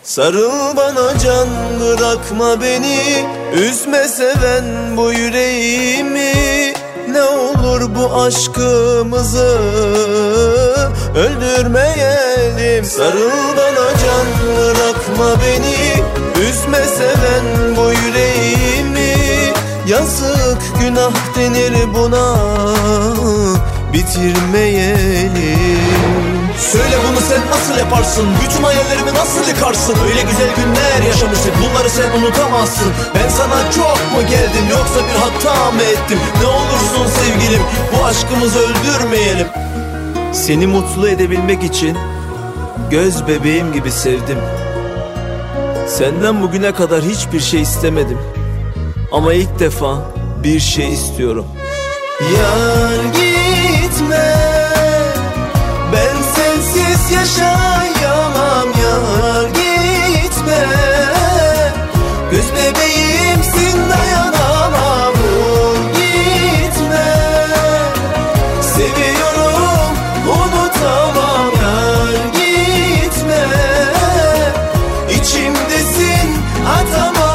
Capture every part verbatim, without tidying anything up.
Sarıl bana can, bırakma beni, üzme seven bu yüreğimi. Ne olur bu aşkımızı öldürmeyelim. Sarıl bana can, bırakma beni, üzme seven bu yüreğimi. Yazık günah denir buna, bitirmeyelim. Söyle bunu sen nasıl yaparsın? Bütün hayallerimi nasıl yıkarsın? Öyle güzel günler yaşamıştık, bunları sen unutamazsın. Ben sana çok mu geldim, yoksa bir hata mı ettim? Ne olursun sevgilim, bu aşkımızı öldürmeyelim. Seni mutlu edebilmek için göz bebeğim gibi sevdim. Senden bugüne kadar hiçbir şey istemedim, ama ilk defa bir şey istiyorum. Yar gitme, ben sensiz yaşayamam. Yar gitme, göz bebeğimsin, dayanamam. Vur gitme, seviyorum, unutamam. Yar gitme, içimdesin, atamam.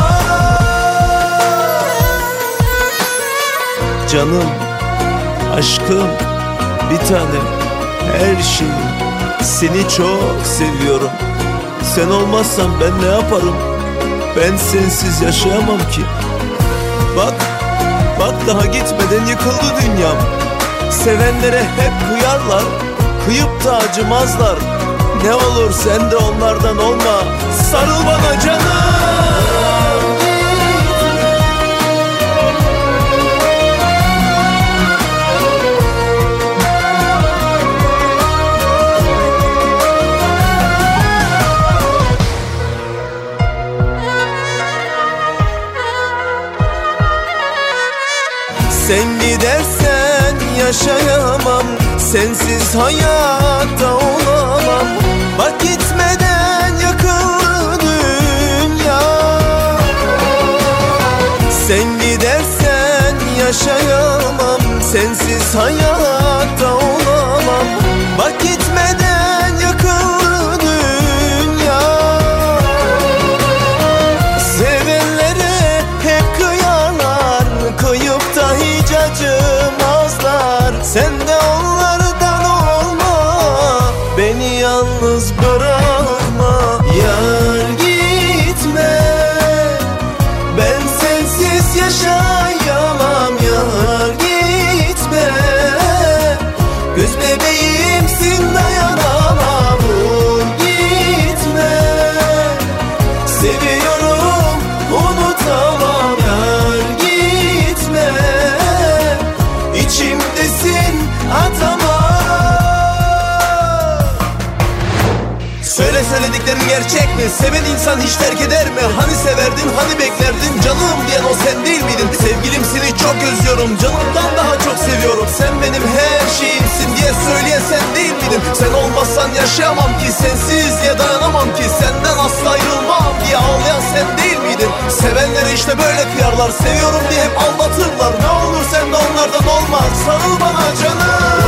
Canım, aşkım, bir tanem, her şeyim, seni çok seviyorum. Sen olmazsan ben ne yaparım? Ben sensiz yaşayamam ki. Bak, bak daha gitmeden yıkıldı dünyam. Sevenlere hep kıyarlar, kıyıp da acımazlar. Ne olur sen de onlardan olma, sarıl bana canım. Sen gidersen yaşayamam, sensiz hayatta olamam. Bak gitmeden yakıldı dünya. Sen gidersen yaşayamam, sensiz hayatta olamam. Bak gitmeden yakıldı dünya. Sevenlere hep kıyarlar, kıyıp da hiç acımazlar. Sen de onlardan olma, beni yalnız bırakma. Yar gitme, ben sensiz yaşayamam. Yar gitme, göz bebeğimsin, dayanamam. Vur gitme, seviyorum, unutamam. Yar gitme, içimdesin, atamam. Söyle söylediklerin gerçek mi? Seven insan hiç terk eder mi? Hani severdin, hani beklerdin? Canım diyen o sen değil miydin? Sevgilim seni çok özlüyorum, canımdan daha çok seviyorum. Sen benim her şeyimsin diye söyleyen sen değil miydin? Sen olmazsan yaşayamam ki, sensiz diye dayanamam ki. Senden asla ayrılmam diye ağlayan sen değil miydin? Sevenlere işte böyle kıyarlar, seviyorum diye hep aldatırlar. Ne olur sen de onlardan olma, sarıl bana canım.